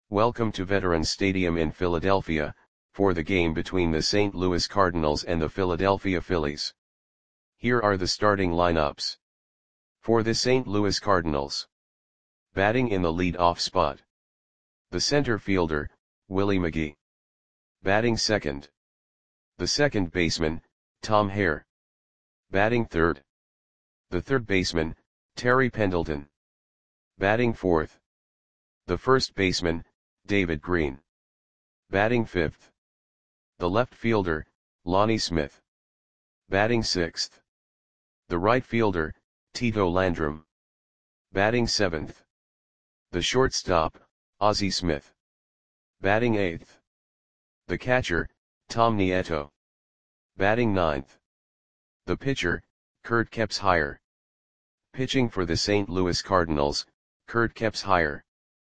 Welcome to Veterans Stadium in Philadelphia, for the game between the St. Louis Cardinals and the Philadelphia Phillies. Here are the starting lineups. For the St. Louis Cardinals. Batting in the lead-off spot. The center fielder, Willie McGee. Batting second. The second baseman, Tom Hare. Batting third. The third baseman, Terry Pendleton. Batting fourth. The first baseman, David Green. Batting fifth. The left fielder, Lonnie Smith. Batting sixth. The right fielder, Tito Landrum. Batting seventh. The shortstop, Ozzie Smith. Batting eighth. The catcher, Tom Nieto. Batting ninth. The pitcher, Kurt Kepshire. Pitching for the St. Louis Cardinals, Kurt Kepshire.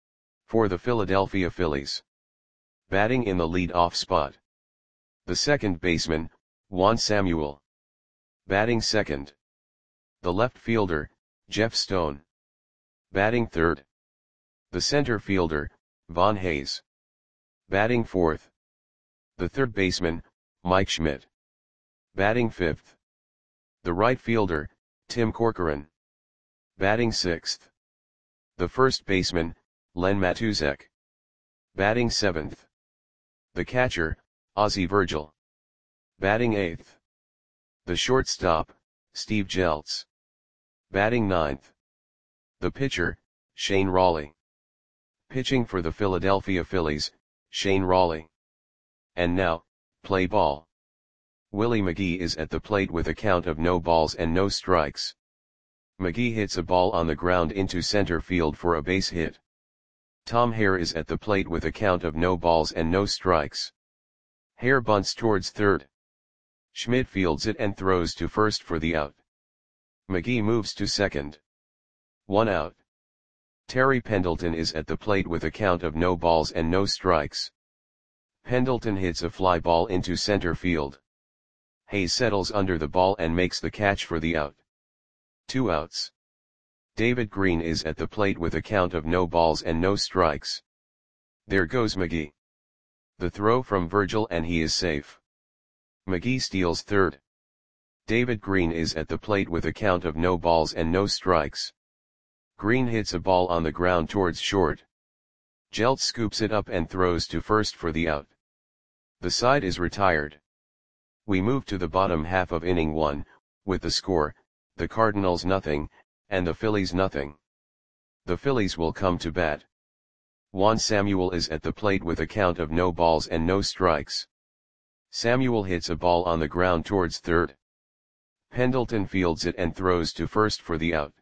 For the Philadelphia Phillies. Batting in the lead-off spot. The second baseman, Juan Samuel. Batting second. The left fielder, Jeff Stone. Batting third. The center fielder, Von Hayes. Batting fourth. The third baseman, Mike Schmidt. Batting fifth. The right fielder, Tim Corcoran. Batting sixth. The first baseman, Len Matusek. Batting seventh. The catcher, Ozzie Virgil. Batting eighth. The shortstop, Steve Jeltz. Batting ninth. The pitcher, Shane Rawley. Pitching for the Philadelphia Phillies, Shane Rawley. And now, play ball. Willie McGee is at the plate with a count of no balls and no strikes. McGee hits a ball on the ground into center field for a base hit. Tom Hare is at the plate with a count of no balls and no strikes. Hare bunts towards third. Schmidt fields it and throws to first for the out. McGee moves to second. 1 out. Terry Pendleton is at the plate with a count of no balls and no strikes. Pendleton hits a fly ball into center field. Hayes settles under the ball and makes the catch for the out. 2 outs. David Green is at the plate with a count of no balls and no strikes. There goes McGee. The throw from Virgil and he is safe. McGee steals third. David Green is at the plate with a count of no balls and no strikes. Green hits a ball on the ground towards short. Jeltz scoops it up and throws to first for the out. The side is retired. We move to the bottom half of inning 1, with the score, the Cardinals 0, and the Phillies 0. The Phillies will come to bat. Juan Samuel is at the plate with a count of no balls and no strikes. Samuel hits a ball on the ground towards third. Pendleton fields it and throws to first for the out.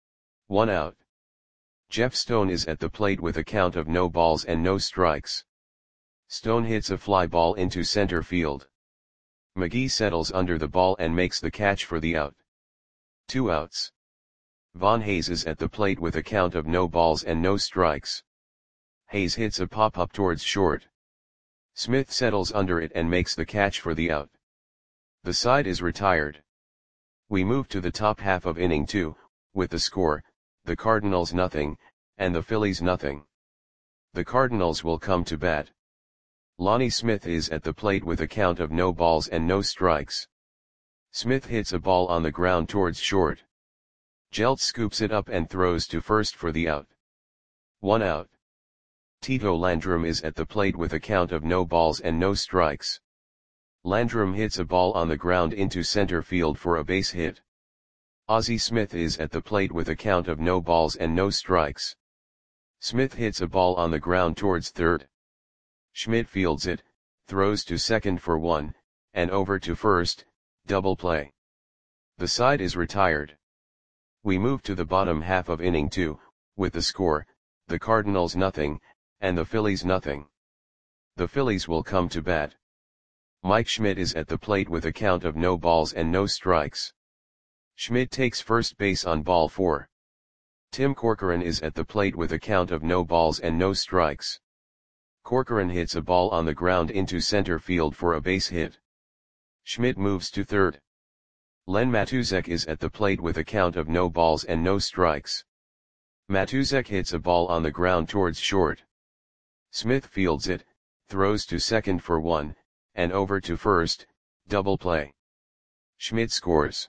1 out. Jeff Stone is at the plate with a count of no balls and no strikes. Stone hits a fly ball into center field. McGee settles under the ball and makes the catch for the out. 2 outs. Von Hayes is at the plate with a count of no balls and no strikes. Hayes hits a pop-up towards short. Smith settles under it and makes the catch for the out. The side is retired. We move to the top half of inning 2, with the score, the Cardinals 0, and the Phillies 0. The Cardinals will come to bat. Lonnie Smith is at the plate with a count of no balls and no strikes. Smith hits a ball on the ground towards short. Jeltz scoops it up and throws to first for the out. 1 out. Tito Landrum is at the plate with a count of no balls and no strikes. Landrum hits a ball on the ground into center field for a base hit. Ozzie Smith is at the plate with a count of no balls and no strikes. Smith hits a ball on the ground towards third. Schmidt fields it, throws to second for 1, and over to first, double play. The side is retired. We move to the bottom half of inning 2, with the score, the Cardinals 0, and the Phillies 0. The Phillies will come to bat. Mike Schmidt is at the plate with a count of no balls and no strikes. Schmidt takes first base on ball 4. Tim Corcoran is at the plate with a count of no balls and no strikes. Corcoran hits a ball on the ground into center field for a base hit. Schmidt moves to third. Len Matusek is at the plate with a count of no balls and no strikes. Matusek hits a ball on the ground towards short. Smith fields it, throws to second for 1, and over to first, double play. Schmidt scores.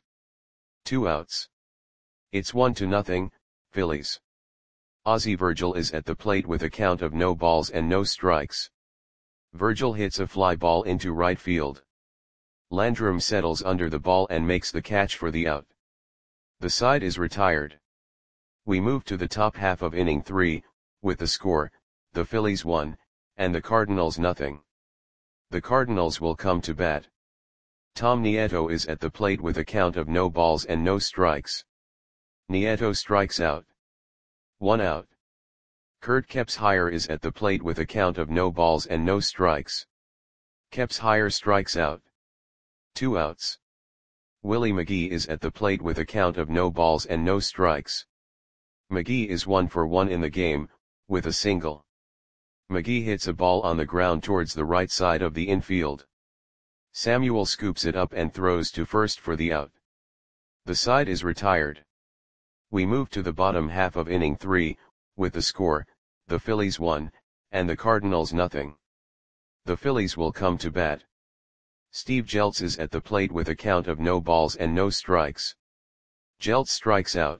2 outs. It's 1-0, Phillies. Ozzie Virgil is at the plate with a count of no balls and no strikes. Virgil hits a fly ball into right field. Landrum settles under the ball and makes the catch for the out. The side is retired. We move to the top half of inning 3, with the score, the Phillies 1, and the Cardinals nothing. The Cardinals will come to bat. Tom Nieto is at the plate with a count of no balls and no strikes. Nieto strikes out. 1 out. Kurt Kepshire is at the plate with a count of no balls and no strikes. Kepshire strikes out. 2 outs. Willie McGee is at the plate with a count of no balls and no strikes. McGee is 1 for 1 in the game, with a single. McGee hits a ball on the ground towards the right side of the infield. Samuel scoops it up and throws to first for the out. The side is retired. We move to the bottom half of inning 3, with the score, the Phillies 1, and the Cardinals nothing. The Phillies will come to bat. Steve Jeltz is at the plate with a count of no balls and no strikes. Jeltz strikes out.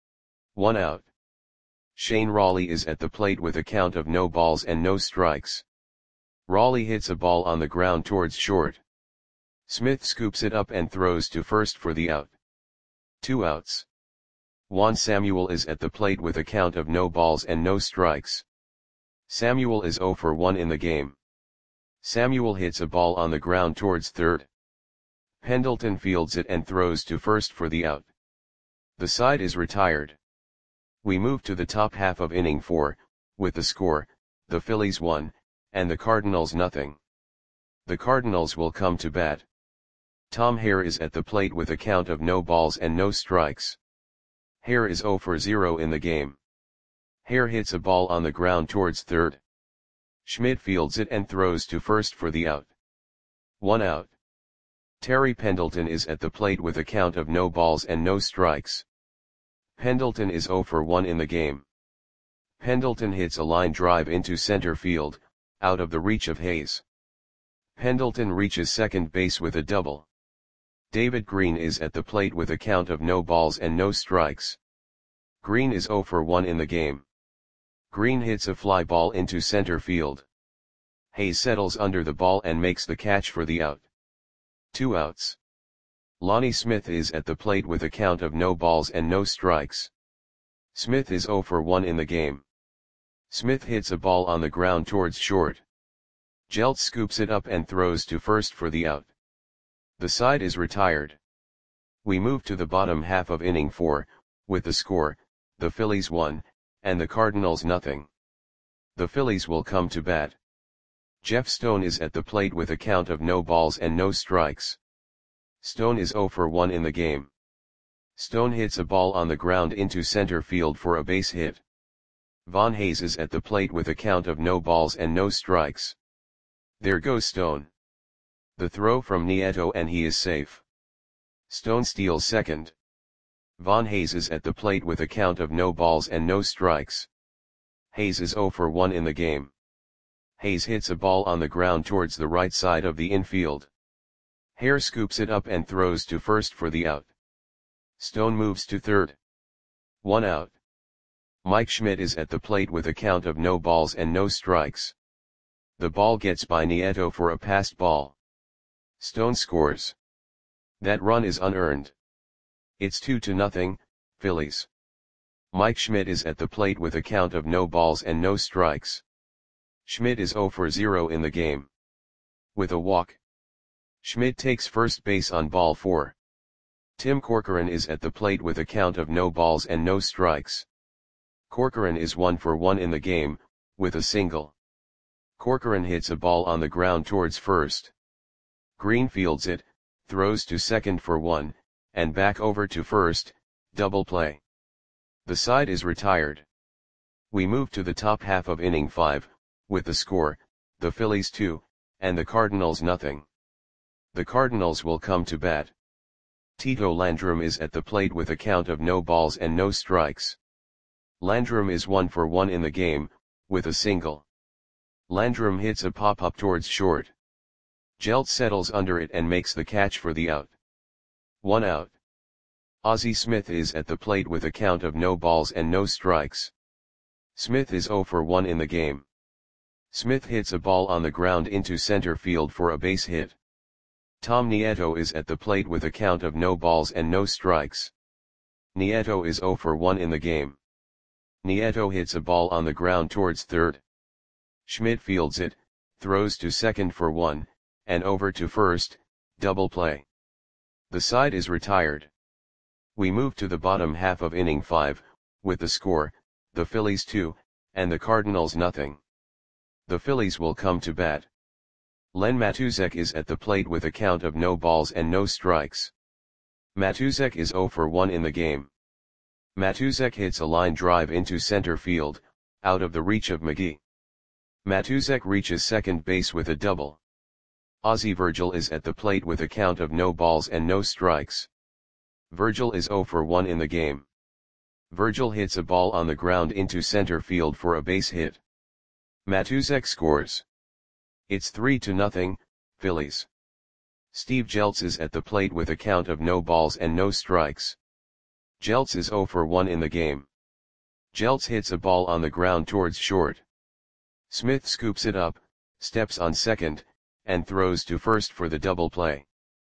1 out. Shane Raleigh is at the plate with a count of no balls and no strikes. Raleigh hits a ball on the ground towards short. Smith scoops it up and throws to first for the out. 2 outs. Juan Samuel is at the plate with a count of no balls and no strikes. Samuel is 0 for 1 in the game. Samuel hits a ball on the ground towards third. Pendleton fields it and throws to first for the out. The side is retired. We move to the top half of inning 4, with the score, the Phillies 1, and the Cardinals nothing. The Cardinals will come to bat. Tom Hare is at the plate with a count of no balls and no strikes. Hare is 0 for 0 in the game. Hare hits a ball on the ground towards third. Schmidt fields it and throws to first for the out. 1 out. Terry Pendleton is at the plate with a count of no balls and no strikes. Pendleton is 0 for 1 in the game. Pendleton hits a line drive into center field, out of the reach of Hayes. Pendleton reaches second base with a double. David Green is at the plate with a count of no balls and no strikes. Green is 0 for 1 in the game. Green hits a fly ball into center field. Hayes settles under the ball and makes the catch for the out. 2 outs. Lonnie Smith is at the plate with a count of no balls and no strikes. Smith is 0 for 1 in the game. Smith hits a ball on the ground towards short. Jeltz scoops it up and throws to first for the out. The side is retired. We move to the bottom half of inning 4, with the score, the Phillies 1, and the Cardinals nothing. The Phillies will come to bat. Jeff Stone is at the plate with a count of no balls and no strikes. Stone is 0 for 1 in the game. Stone hits a ball on the ground into center field for a base hit. Von Hayes is at the plate with a count of no balls and no strikes. There goes Stone. The throw from Nieto and he is safe. Stone steals second. Von Hayes is at the plate with a count of no balls and no strikes. Hayes is 0 for 1 in the game. Hayes hits a ball on the ground towards the right side of the infield. Hare scoops it up and throws to first for the out. Stone moves to third. 1 out. Mike Schmidt is at the plate with a count of no balls and no strikes. The ball gets by Nieto for a passed ball. Stone scores. That run is unearned. It's 2-0, Phillies. Mike Schmidt is at the plate with a count of no balls and no strikes. Schmidt is 0 for 0 in the game. With a walk. Schmidt takes first base on ball 4. Tim Corcoran is at the plate with a count of no balls and no strikes. Corcoran is 1 for 1 in the game, with a single. Corcoran hits a ball on the ground towards first. Green fields it, throws to second for 1, and back over to first, double play. The side is retired. We move to the top half of inning 5, with the score, the Phillies 2, and the Cardinals nothing. The Cardinals will come to bat. Tito Landrum is at the plate with a count of no balls and no strikes. Landrum is 1 for 1 in the game, with a single. Landrum hits a pop-up towards short. Jeltz settles under it and makes the catch for the out. 1 out. Ozzie Smith is at the plate with a count of no balls and no strikes. Smith is 0 for 1 in the game. Smith hits a ball on the ground into center field for a base hit. Tom Nieto is at the plate with a count of no balls and no strikes. Nieto is 0 for 1 in the game. Nieto hits a ball on the ground towards third. Schmidt fields it, throws to second for 1, and over to first, double play. The side is retired. We move to the bottom half of inning 5, with the score, the Phillies 2, and the Cardinals nothing. The Phillies will come to bat. Len Matuzek is at the plate with a count of no balls and no strikes. Matuzek is 0 for 1 in the game. Matuzek hits a line drive into center field, out of the reach of McGee. Matuzek reaches second base with a double. Ozzie Virgil is at the plate with a count of no balls and no strikes. Virgil is 0 for 1 in the game. Virgil hits a ball on the ground into center field for a base hit. Matuzek scores. It's 3-0, Phillies. Steve Jeltz is at the plate with a count of no balls and no strikes. Jeltz is 0 for 1 in the game. Jeltz hits a ball on the ground towards short. Smith scoops it up, steps on second, and throws to first for the double play.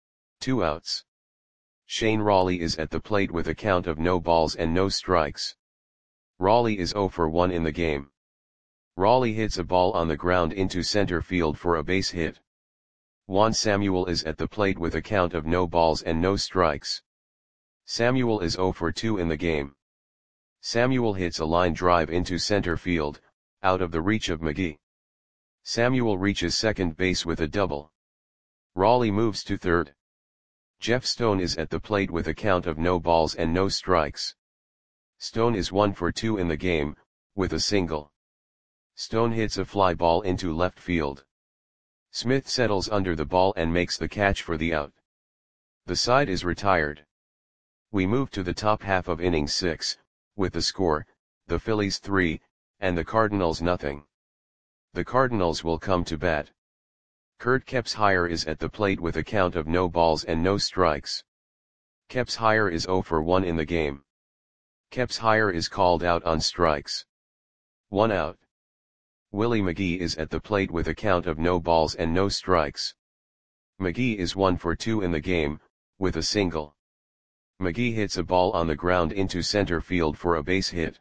2 outs. Shane Rawley is at the plate with a count of no balls and no strikes. Rawley is 0 for 1 in the game. Rawley hits a ball on the ground into center field for a base hit. Juan Samuel is at the plate with a count of no balls and no strikes. Samuel is 0 for 2 in the game. Samuel hits a line drive into center field, out of the reach of McGee. Samuel reaches second base with a double. Rawley moves to third. Jeff Stone is at the plate with a count of no balls and no strikes. Stone is 1 for 2 in the game, with a single. Stone hits a fly ball into left field. Smith settles under the ball and makes the catch for the out. The side is retired. We move to the top half of inning 6, with the score, the Phillies 3, and the Cardinals nothing. The Cardinals will come to bat. Kurt Kepshire is at the plate with a count of no balls and no strikes. Kepshire is 0 for 1 in the game. Kepshire is called out on strikes. 1 out. Willie McGee is at the plate with a count of no balls and no strikes. McGee is 1 for 2 in the game, with a single. McGee hits a ball on the ground into center field for a base hit.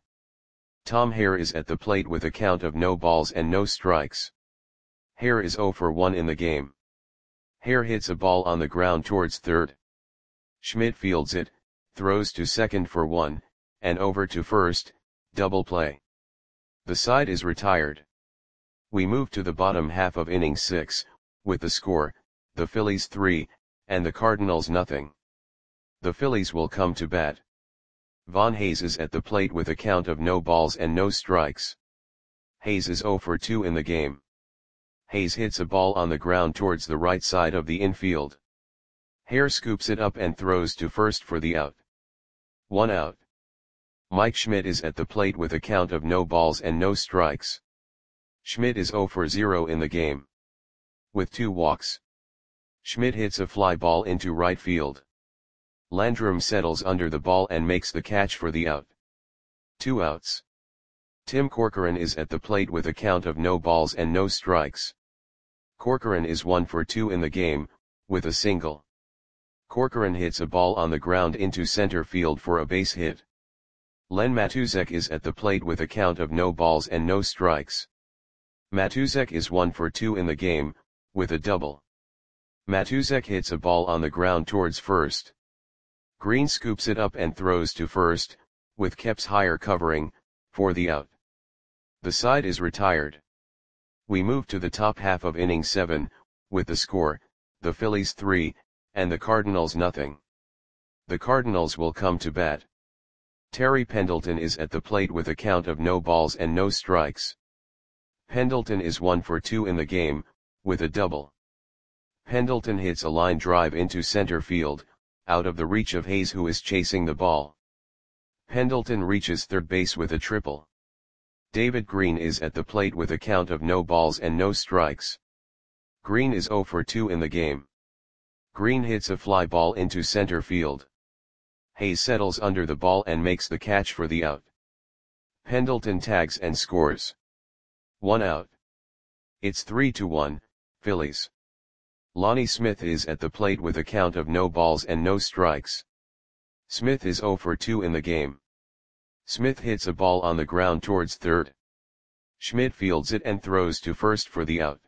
Tom Hare is at the plate with a count of no balls and no strikes. Hare is 0 for 1 in the game. Hare hits a ball on the ground towards third. Schmidt fields it, throws to second for 1, and over to first, double play. The side is retired. We move to the bottom half of inning 6, with the score, the Phillies 3, and the Cardinals nothing. The Phillies will come to bat. Von Hayes is at the plate with a count of no balls and no strikes. Hayes is 0 for 2 in the game. Hayes hits a ball on the ground towards the right side of the infield. Hare scoops it up and throws to first for the out. 1 out. Mike Schmidt is at the plate with a count of no balls and no strikes. Schmidt is 0 for 0 in the game. With 2 walks. Schmidt hits a fly ball into right field. Landrum settles under the ball and makes the catch for the out. 2 outs. Tim Corcoran is at the plate with a count of no balls and no strikes. Corcoran is 1 for 2 in the game, with a single. Corcoran hits a ball on the ground into center field for a base hit. Len Matuzek is at the plate with a count of no balls and no strikes. Matuzek is 1 for 2 in the game, with a double. Matuzek hits a ball on the ground towards first. Green scoops it up and throws to first, with Kepshire covering, for the out. The side is retired. We move to the top half of inning 7, with the score, the Phillies 3, and the Cardinals nothing. The Cardinals will come to bat. Terry Pendleton is at the plate with a count of no balls and no strikes. Pendleton is 1 for 2 in the game, with a double. Pendleton hits a line drive into center field, out of the reach of Hayes who is chasing the ball. Pendleton reaches third base with a triple. David Green is at the plate with a count of no balls and no strikes. Green is 0 for 2 in the game. Green hits a fly ball into center field. Hayes settles under the ball and makes the catch for the out. Pendleton tags and scores. 1 out. It's 3-1, Phillies. Lonnie Smith is at the plate with a count of no balls and no strikes. Smith is 0 for 2 in the game. Smith hits a ball on the ground towards third. Schmidt fields it and throws to first for the out.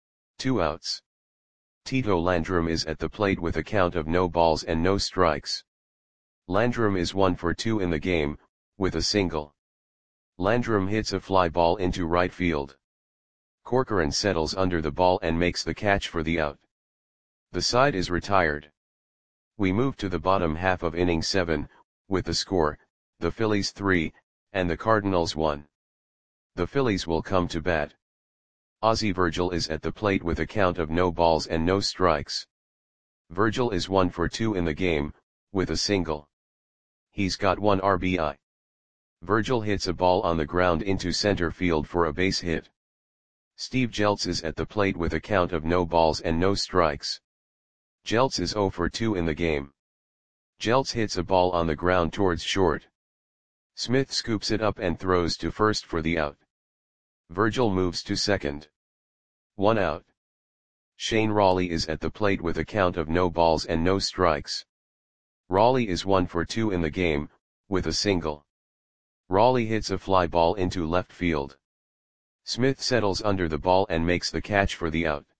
2 outs. Tito Landrum is at the plate with a count of no balls and no strikes. Landrum is 1 for 2 in the game, with a single. Landrum hits a fly ball into right field. Corcoran settles under the ball and makes the catch for the out. The side is retired. We move to the bottom half of inning 7, with the score, the Phillies 3, and the Cardinals 1. The Phillies will come to bat. Ozzie Virgil is at the plate with a count of no balls and no strikes. Virgil is 1 for 2 in the game, with a single. He's got 1 RBI. Virgil hits a ball on the ground into center field for a base hit. Steve Jeltz is at the plate with a count of no balls and no strikes. Jeltz is 0 for 2 in the game. Jeltz hits a ball on the ground towards short. Smith scoops it up and throws to first for the out. Virgil moves to second. 1 out. Shane Raleigh is at the plate with a count of no balls and no strikes. Raleigh is 1 for 2 in the game, with a single. Raleigh hits a fly ball into left field. Smith settles under the ball and makes the catch for the out.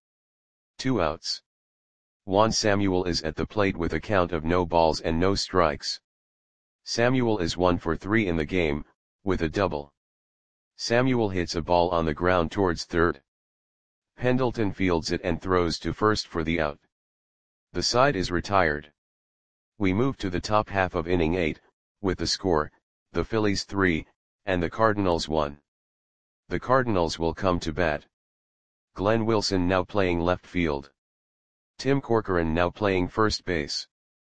2 outs. Juan Samuel is at the plate with a count of no balls and no strikes. Samuel is 1 for 3 in the game, with a double. Samuel hits a ball on the ground towards third. Pendleton fields it and throws to first for the out. The side is retired. We move to the top half of inning 8, with the score, the Phillies 3, and the Cardinals 1. The Cardinals will come to bat. Glenn Wilson now playing left field. Tim Corcoran now playing first base.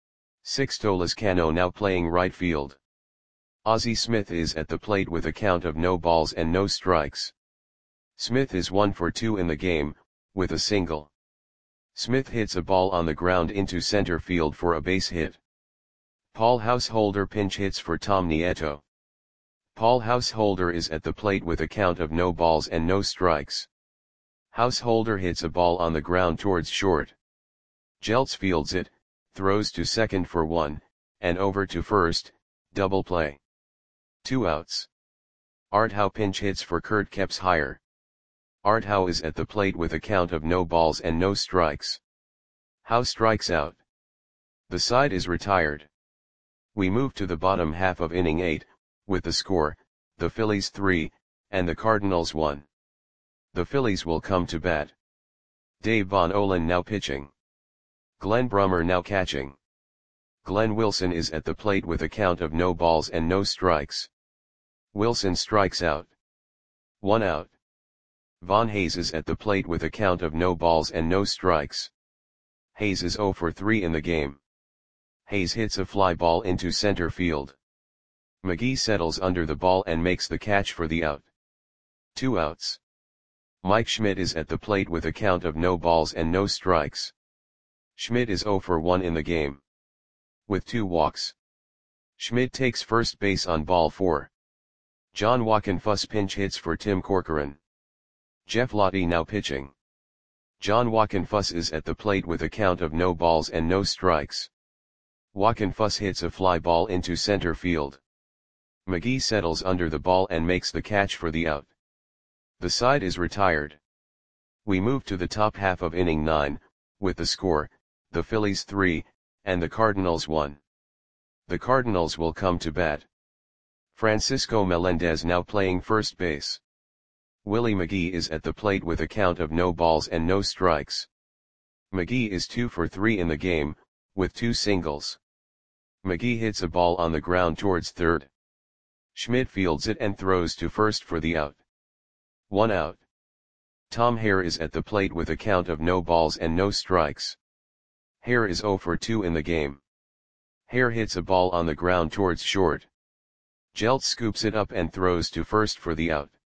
Sixto Lezcano now playing right field. Ozzie Smith is at the plate with a count of no balls and no strikes. Smith is 1 for 2 in the game, with a single. Smith hits a ball on the ground into center field for a base hit. Paul Householder pinch hits for Tom Nieto. Paul Householder is at the plate with a count of no balls and no strikes. Householder hits a ball on the ground towards short. Jeltz fields it, throws to second for 1, and over to first, double play. 2 outs. Art Howe pinch hits for Kurt Kepshire. Art Howe is at the plate with a count of no balls and no strikes. Howe strikes out. The side is retired. We move to the bottom half of inning 8, with the score, the Phillies 3, and the Cardinals 1. The Phillies will come to bat. Dave Von Olen now pitching. Glenn Brummer now catching. Glenn Wilson is at the plate with a count of no balls and no strikes. Wilson strikes out. 1 out. Von Hayes is at the plate with a count of no balls and no strikes. Hayes is 0 for 3 in the game. Hayes hits a fly ball into center field. McGee settles under the ball and makes the catch for the out. 2 outs. Mike Schmidt is at the plate with a count of no balls and no strikes. Schmidt is 0 for 1 in the game. With 2 walks. Schmidt takes first base on ball 4. John Wockenfuss pinch hits for Tim Corcoran. Jeff Lottie now pitching. John Wockenfuss is at the plate with a count of no balls and no strikes. Wockenfuss hits a fly ball into center field. McGee settles under the ball and makes the catch for the out. The side is retired. We move to the top half of inning 9, with the score, the Phillies 3, and the Cardinals 1. The Cardinals will come to bat. Francisco Melendez now playing first base. Willie McGee is at the plate with a count of no balls and no strikes. McGee is 2 for 3 in the game, with 2 singles. McGee hits a ball on the ground towards third. Schmidt fields it and throws to first for the out. 1 out. Tom Hare is at the plate with a count of no balls and no strikes. Hare is 0 for 2 in the game. Hare hits a ball on the ground towards short. Jeltz scoops it up and throws to first for the out.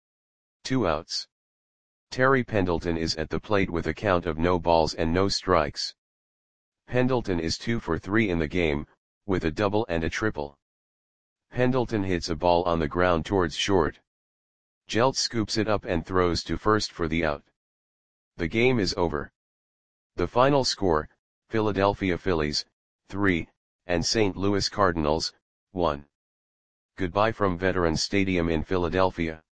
2 outs. Terry Pendleton is at the plate with a count of no balls and no strikes. Pendleton is 2 for 3 in the game, with a double and a triple. Pendleton hits a ball on the ground towards short. Jeltz scoops it up and throws to first for the out. The game is over. The final score, Philadelphia Phillies, 3, and St. Louis Cardinals, 1. Goodbye from Veterans Stadium in Philadelphia.